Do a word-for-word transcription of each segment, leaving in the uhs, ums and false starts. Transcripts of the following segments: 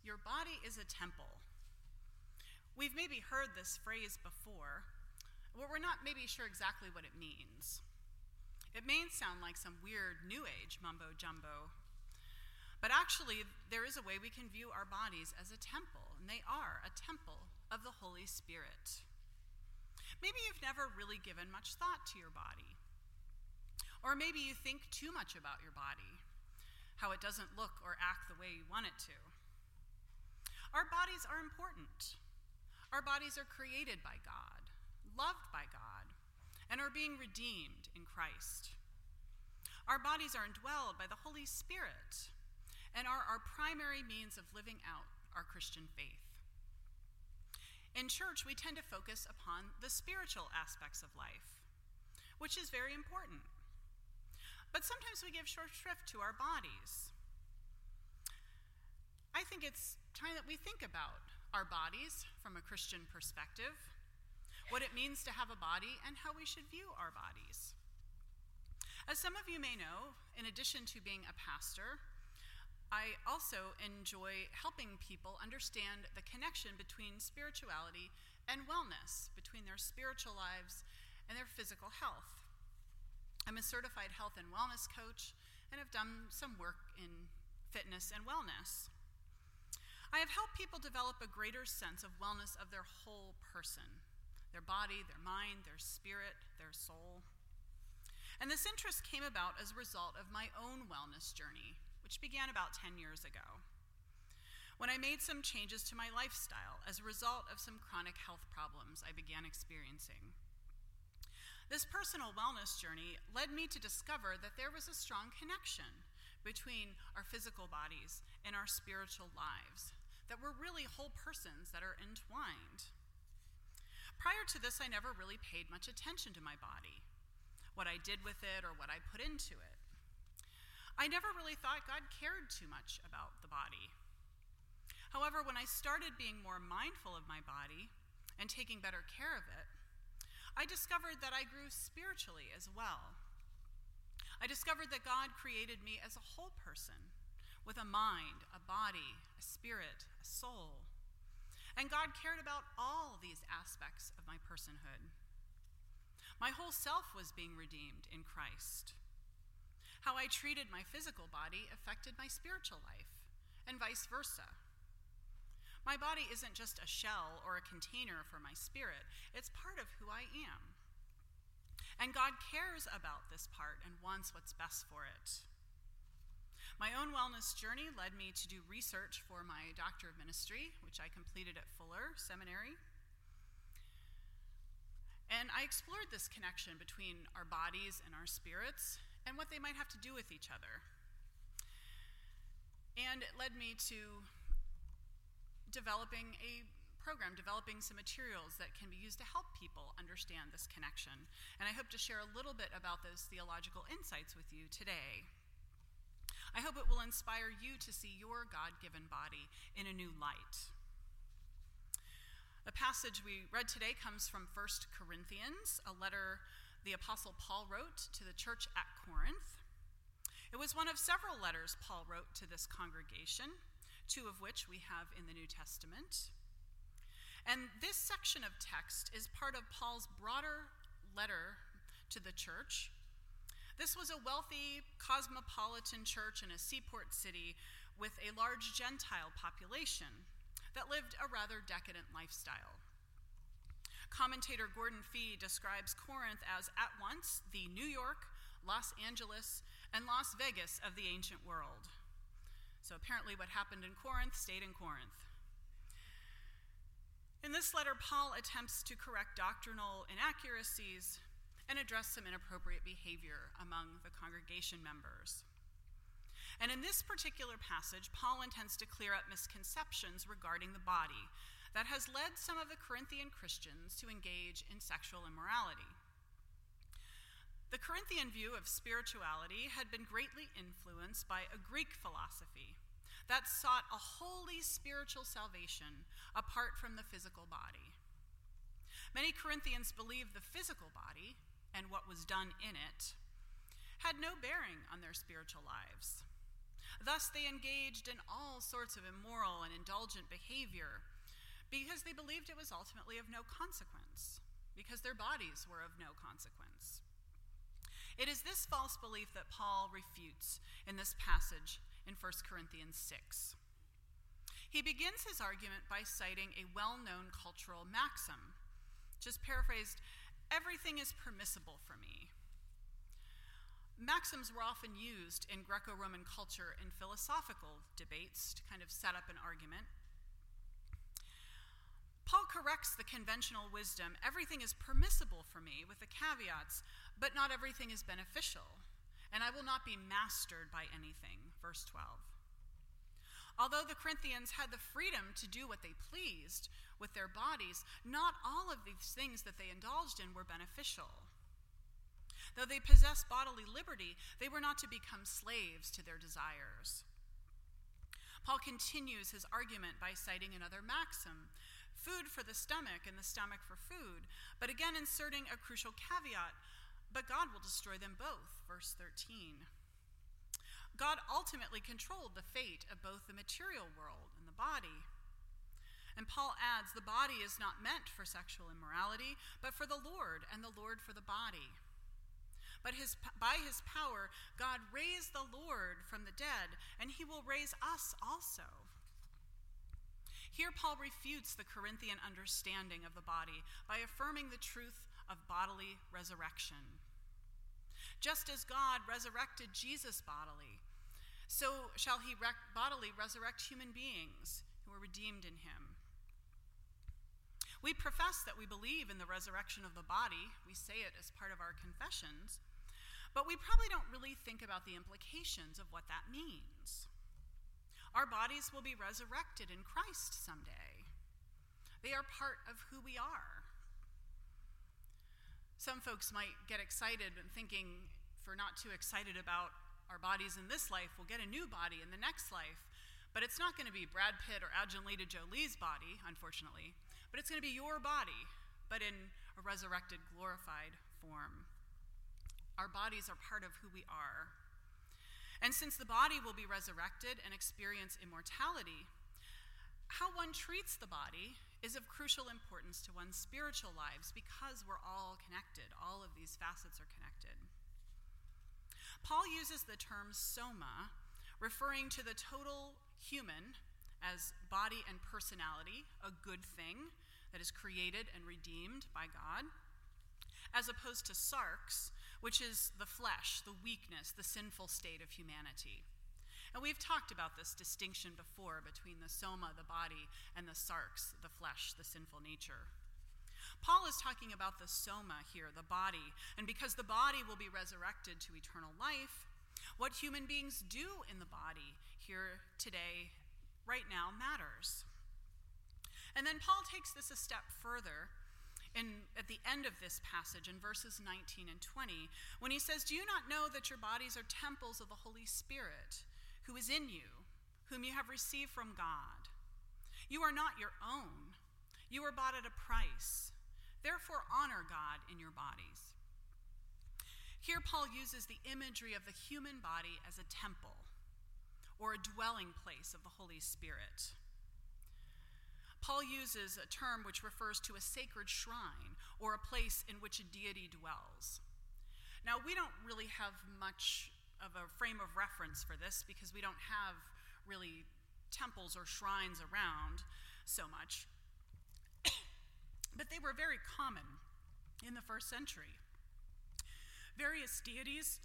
your body is a temple. We've maybe heard this phrase before, but we're not maybe sure exactly what it means. It may sound like some weird New Age mumbo jumbo, but actually there is a way we can view our bodies as a temple, and they are a temple of the Holy Spirit. Maybe you've never really given much thought to your body, or maybe you think too much about your body, how it doesn't look or act the way you want it to. Our bodies are important. Our bodies are created by God, loved by God, and are being redeemed in Christ. Our bodies are indwelled by the Holy Spirit and are our primary means of living out our Christian faith. In church, we tend to focus upon the spiritual aspects of life, which is very important. But sometimes we give short shrift to our bodies. I think it's time that we think about our bodies from a Christian perspective, what it means to have a body, and how we should view our bodies. As some of you may know, in addition to being a pastor, I also enjoy helping people understand the connection between spirituality and wellness, between their spiritual lives and their physical health. I'm a certified health and wellness coach and have done some work in fitness and wellness. I have helped people develop a greater sense of wellness of their whole person, their body, their mind, their spirit, their soul. And this interest came about as a result of my own wellness journey, which began about ten years ago, when I made some changes to my lifestyle as a result of some chronic health problems I began experiencing. This personal wellness journey led me to discover that there was a strong connection between our physical bodies and our spiritual lives, that we're really whole persons that are entwined. Prior to this, I never really paid much attention to my body, what I did with it or what I put into it. I never really thought God cared too much about the body. However, when I started being more mindful of my body and taking better care of it, I discovered that I grew spiritually as well. I discovered that God created me as a whole person, with a mind, a body, a spirit, a soul. And God cared about all these aspects of my personhood. My whole self was being redeemed in Christ. How I treated my physical body affected my spiritual life, and vice versa. My body isn't just a shell or a container for my spirit, it's part of who I am. And God cares about this part and wants what's best for it. My own wellness journey led me to do research for my Doctor of Ministry, which I completed at Fuller Seminary. And I explored this connection between our bodies and our spirits and what they might have to do with each other. And it led me to developing a program, developing some materials that can be used to help people understand this connection. And I hope to share a little bit about those theological insights with you today. I hope it will inspire you to see your God-given body in a new light. The passage we read today comes from First Corinthians, a letter the Apostle Paul wrote to the church at Corinth. It was one of several letters Paul wrote to this congregation, two of which we have in the New Testament. And this section of text is part of Paul's broader letter to the church. This was a wealthy, cosmopolitan church in a seaport city with a large Gentile population that lived a rather decadent lifestyle. Commentator Gordon Fee describes Corinth as at once the New York, Los Angeles, and Las Vegas of the ancient world. So apparently what happened in Corinth stayed in Corinth. In this letter, Paul attempts to correct doctrinal inaccuracies and address some inappropriate behavior among the congregation members. And in this particular passage, Paul intends to clear up misconceptions regarding the body that has led some of the Corinthian Christians to engage in sexual immorality. The Corinthian view of spirituality had been greatly influenced by a Greek philosophy that sought a wholly spiritual salvation apart from the physical body. Many Corinthians believed the physical body and what was done in it had no bearing on their spiritual lives. Thus, they engaged in all sorts of immoral and indulgent behavior because they believed it was ultimately of no consequence, because their bodies were of no consequence. It is this false belief that Paul refutes in this passage in First Corinthians six. He begins his argument by citing a well-known cultural maxim. Just paraphrased, everything is permissible for me. Maxims were often used in Greco-Roman culture in philosophical debates to kind of set up an argument. Paul corrects the conventional wisdom, everything is permissible for me, with the caveats, but not everything is beneficial, and I will not be mastered by anything, verse twelve. Although the Corinthians had the freedom to do what they pleased with their bodies, not all of these things that they indulged in were beneficial. Though they possessed bodily liberty, they were not to become slaves to their desires. Paul continues his argument by citing another maxim, food for the stomach and the stomach for food, but again inserting a crucial caveat, but God will destroy them both, verse thirteen. God ultimately controlled the fate of both the material world and the body. And Paul adds, the body is not meant for sexual immorality, but for the Lord, and the Lord for the body. But his, by his power, God raised the Lord from the dead, and he will raise us also. Here Paul refutes the Corinthian understanding of the body by affirming the truth of bodily resurrection. Just as God resurrected Jesus bodily, so shall he rec- bodily resurrect human beings who are redeemed in him. We profess that we believe in the resurrection of the body. We say it as part of our confessions, but we probably don't really think about the implications of what that means. Our bodies will be resurrected in Christ someday. They are part of who we are. Some folks might get excited and thinking, if we're not too excited about our bodies in this life, we'll get a new body in the next life. But it's not going to be Brad Pitt or Angelina Jolie's body, unfortunately, but it's going to be your body, but in a resurrected, glorified form. Our bodies are part of who we are. And since the body will be resurrected and experience immortality, how one treats the body is of crucial importance to one's spiritual lives because we're all connected. All of these facets are connected. Paul uses the term soma, referring to the total human as body and personality, a good thing that is created and redeemed by God, as opposed to sarx, which is the flesh, the weakness, the sinful state of humanity. And we've talked about this distinction before between the soma, the body, and the sarx, the flesh, the sinful nature. Paul is talking about the soma here, the body, and because the body will be resurrected to eternal life, what human beings do in the body here today, right now, matters. And then Paul takes this a step further in, at the end of this passage in verses nineteen and twenty, when he says, do you not know that your bodies are temples of the Holy Spirit, who is in you, whom you have received from God? You are not your own. You were bought at a price. Therefore, honor God in your bodies. Here, Paul uses the imagery of the human body as a temple, or a dwelling place of the Holy Spirit. Paul uses a term which refers to a sacred shrine, or a place in which a deity dwells. Now, we don't really have much of a frame of reference for this because we don't have really temples or shrines around so much. But they were very common in the first century. Various deities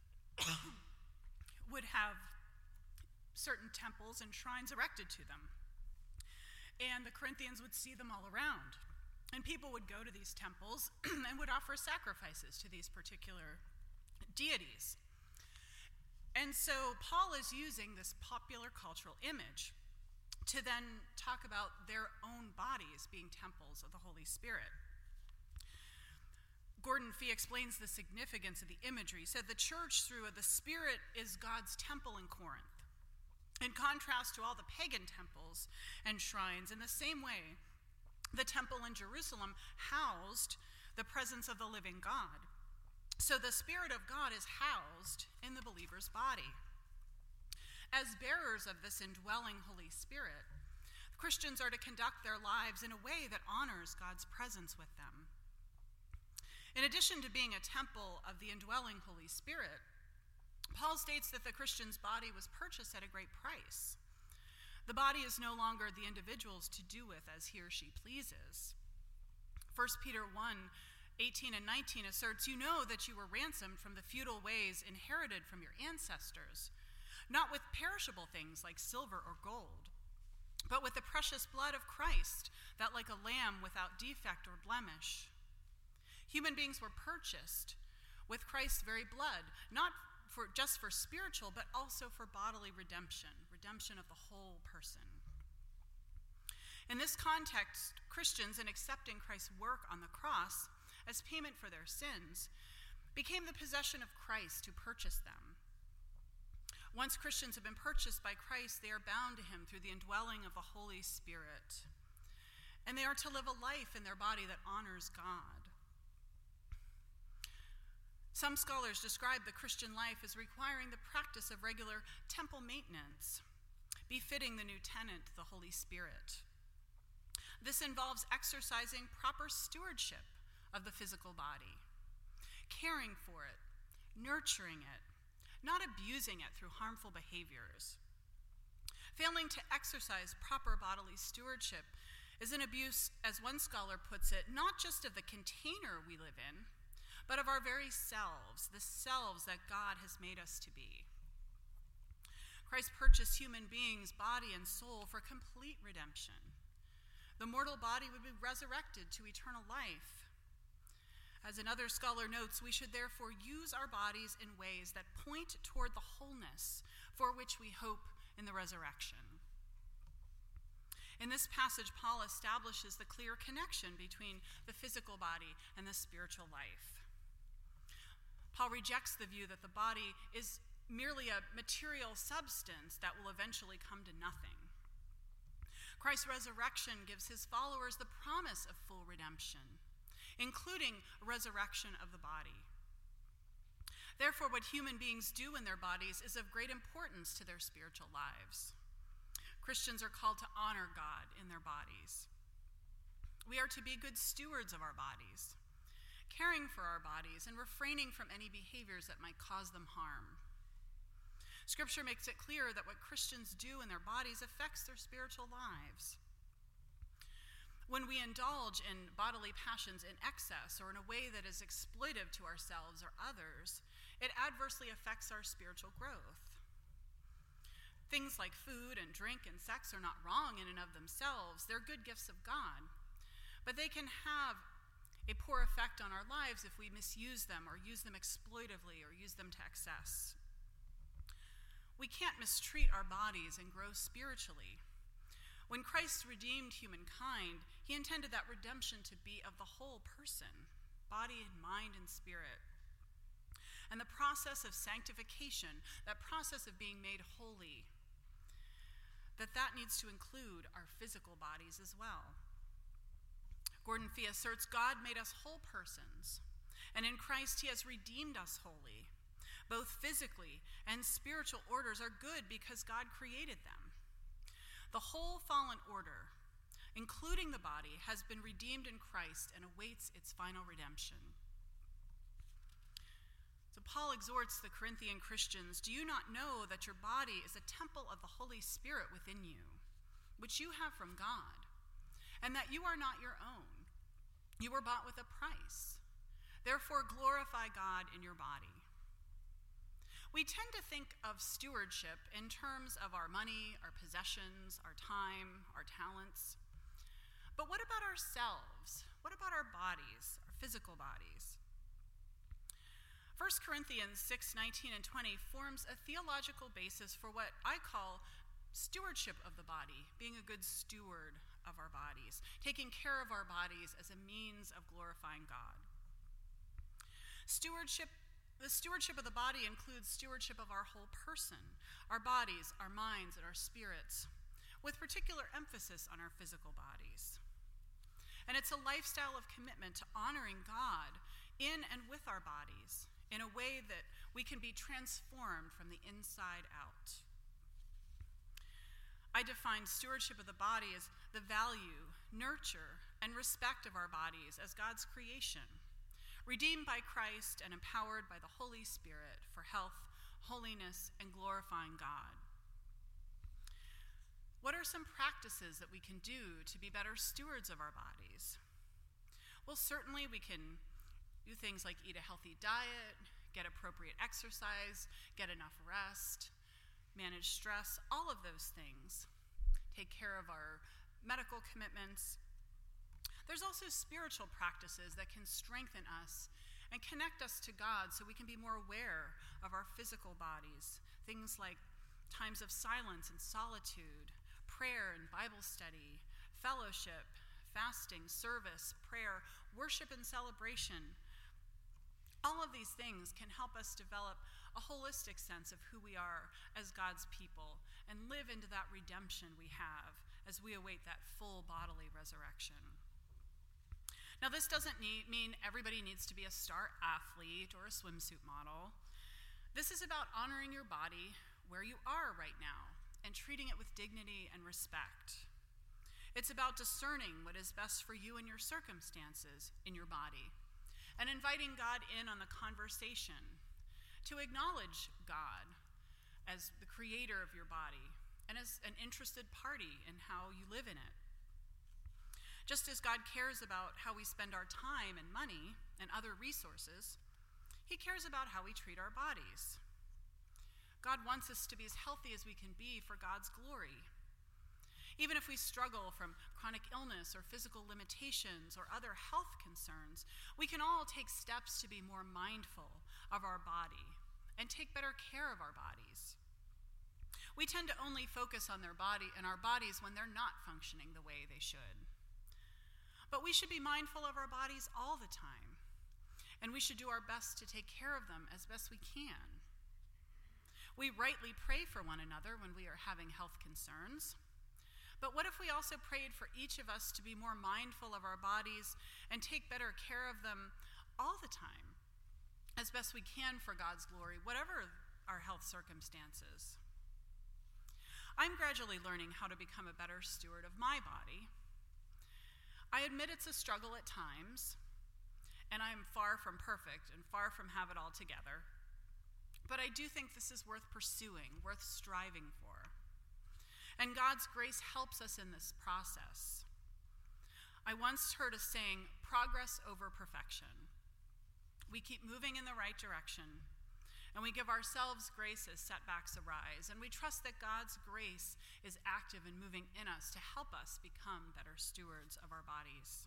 would have certain temples and shrines erected to them. And the Corinthians would see them all around. And people would go to these temples and would offer sacrifices to these particular deities. And so Paul is using this popular cultural image to then talk about their own bodies being temples of the Holy Spirit. Gordon Fee explains the significance of the imagery. He said the church through the Spirit is God's temple in Corinth. In contrast to all the pagan temples and shrines, in the same way, the temple in Jerusalem housed the presence of the living God. So the Spirit of God is housed in the believer's body. As bearers of this indwelling Holy Spirit, Christians are to conduct their lives in a way that honors God's presence with them. In addition to being a temple of the indwelling Holy Spirit, Paul states that the Christian's body was purchased at a great price. The body is no longer the individual's to do with as he or she pleases. First Peter one, eighteen and nineteen asserts, "You know that you were ransomed from the futile ways inherited from your ancestors, not with perishable things like silver or gold, but with the precious blood of Christ, that like a lamb without defect or blemish." Human beings were purchased with Christ's very blood, not for just for spiritual, but also for bodily redemption, redemption of the whole person. In this context, Christians, in accepting Christ's work on the cross as payment for their sins, became the possession of Christ who purchased them. Once Christians have been purchased by Christ, they are bound to him through the indwelling of the Holy Spirit. And they are to live a life in their body that honors God. Some scholars describe the Christian life as requiring the practice of regular temple maintenance, befitting the new tenant, the Holy Spirit. This involves exercising proper stewardship of the physical body, caring for it, nurturing it, not abusing it through harmful behaviors. Failing to exercise proper bodily stewardship is an abuse, as one scholar puts it, not just of the container we live in, but of our very selves, the selves that God has made us to be. Christ purchased human beings, body and soul, for complete redemption. The mortal body would be resurrected to eternal life. As another scholar notes, we should therefore use our bodies in ways that point toward the wholeness for which we hope in the resurrection. In this passage, Paul establishes the clear connection between the physical body and the spiritual life. Paul rejects the view that the body is merely a material substance that will eventually come to nothing. Christ's resurrection gives his followers the promise of full redemption, including resurrection of the body. Therefore, what human beings do in their bodies is of great importance to their spiritual lives. Christians are called to honor God in their bodies. We are to be good stewards of our bodies, caring for our bodies and refraining from any behaviors that might cause them harm. Scripture makes it clear that what Christians do in their bodies affects their spiritual lives. When we indulge in bodily passions in excess or in a way that is exploitive to ourselves or others, it adversely affects our spiritual growth. Things like food and drink and sex are not wrong in and of themselves. They're good gifts of God. But they can have a poor effect on our lives if we misuse them or use them exploitively or use them to excess. We can't mistreat our bodies and grow spiritually. When Christ redeemed humankind, he intended that redemption to be of the whole person, body and mind and spirit. And the process of sanctification, that process of being made holy, that that needs to include our physical bodies as well. Gordon Fee asserts, God made us whole persons, and in Christ he has redeemed us wholly. Both physically and spiritual orders are good because God created them. The whole fallen order, including the body, has been redeemed in Christ and awaits its final redemption. So Paul exhorts the Corinthian Christians, do you not know that your body is a temple of the Holy Spirit within you, which you have from God, and that you are not your own? You were bought with a price. Therefore glorify God in your body. We tend to think of stewardship in terms of our money, our possessions, our time, our talents. But what about ourselves? What about our bodies, our physical bodies? First Corinthians six, nineteen and twenty forms a theological basis for what I call stewardship of the body, being a good steward of our bodies, taking care of our bodies as a means of glorifying God. Stewardship The stewardship of the body includes stewardship of our whole person, our bodies, our minds, and our spirits, with particular emphasis on our physical bodies. And it's a lifestyle of commitment to honoring God in and with our bodies in a way that we can be transformed from the inside out. I define stewardship of the body as the value, nurture, and respect of our bodies as God's creation, redeemed by Christ and empowered by the Holy Spirit for health, holiness, and glorifying God. What are some practices that we can do to be better stewards of our bodies? Well, certainly we can do things like eat a healthy diet, get appropriate exercise, get enough rest, manage stress, all of those things. Take care of our medical commitments. There's also spiritual practices that can strengthen us and connect us to God so we can be more aware of our physical bodies. Things like times of silence and solitude, prayer and Bible study, fellowship, fasting, service, prayer, worship and celebration. All of these things can help us develop a holistic sense of who we are as God's people and live into that redemption we have as we await that full bodily resurrection. Now, this doesn't need, mean everybody needs to be a star athlete or a swimsuit model. This is about honoring your body where you are right now and treating it with dignity and respect. It's about discerning what is best for you and your circumstances in your body and inviting God in on the conversation to acknowledge God as the creator of your body and as an interested party in how you live in it. Just as God cares about how we spend our time and money and other resources, he cares about how we treat our bodies. God wants us to be as healthy as we can be for God's glory. Even if we struggle from chronic illness or physical limitations or other health concerns, we can all take steps to be more mindful of our body and take better care of our bodies. We tend to only focus on their body and our bodies when they're not functioning the way they should. But we should be mindful of our bodies all the time, and we should do our best to take care of them as best we can. We rightly pray for one another when we are having health concerns. But what if we also prayed for each of us to be more mindful of our bodies and take better care of them all the time, as best we can for God's glory, whatever our health circumstances? I'm gradually learning how to become a better steward of my body. I admit it's a struggle at times, and I'm far from perfect and far from have it all together. But I do think this is worth pursuing, worth striving for. And God's grace helps us in this process. I once heard a saying, progress over perfection. We keep moving in the right direction, and we give ourselves grace as setbacks arise, and we trust that God's grace is active and moving in us to help us become better stewards of our bodies.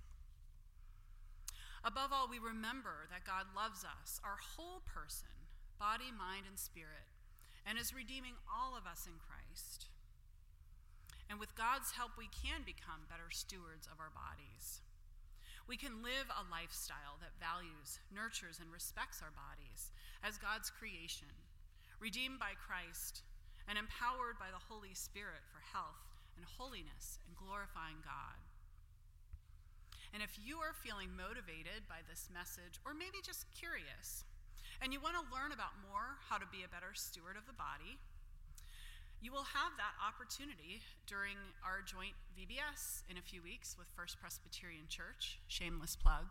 Above all, we remember that God loves us, our whole person, body, mind, and spirit, and is redeeming all of us in Christ. And with God's help, we can become better stewards of our bodies. We can live a lifestyle that values, nurtures, and respects our bodies as God's creation, redeemed by Christ and empowered by the Holy Spirit for health and holiness and glorifying God. And if you are feeling motivated by this message, or maybe just curious, and you want to learn about more how to be a better steward of the body, you will have that opportunity during our joint V B S in a few weeks with First Presbyterian Church. Shameless plug.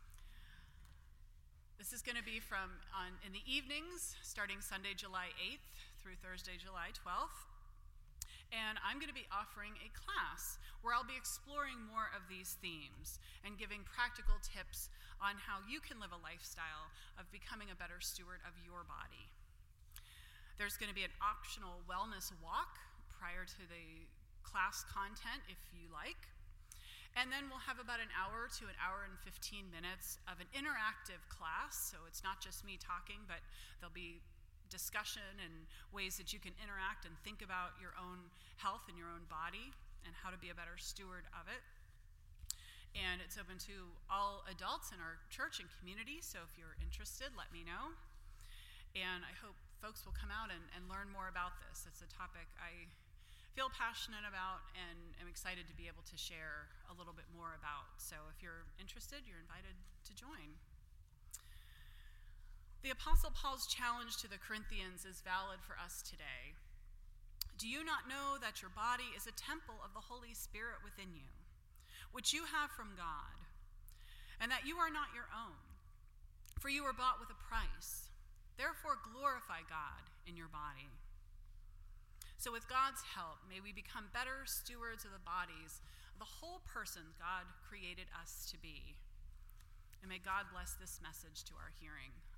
This is going to be from on in the evenings, starting Sunday, July eighth through Thursday, July twelfth. And I'm going to be offering a class where I'll be exploring more of these themes and giving practical tips on how you can live a lifestyle of becoming a better steward of your body. There's going to be an optional wellness walk prior to the class content, if you like. And then we'll have about an hour to an hour and fifteen minutes of an interactive class. So it's not just me talking, but there'll be discussion and ways that you can interact and think about your own health and your own body and how to be a better steward of it. And it's open to all adults in our church and community, so if you're interested, let me know. And I hope folks will come out and, and learn more about this. It's a topic I feel passionate about and am excited to be able to share a little bit more about. So if you're interested, you're invited to join. The Apostle Paul's challenge to the Corinthians is valid for us today. Do you not know that your body is a temple of the Holy Spirit within you, which you have from God, and that you are not your own? For you were bought with a price. Therefore glorify God in your body. So with God's help, may we become better stewards of the bodies of the whole person God created us to be. And may God bless this message to our hearing.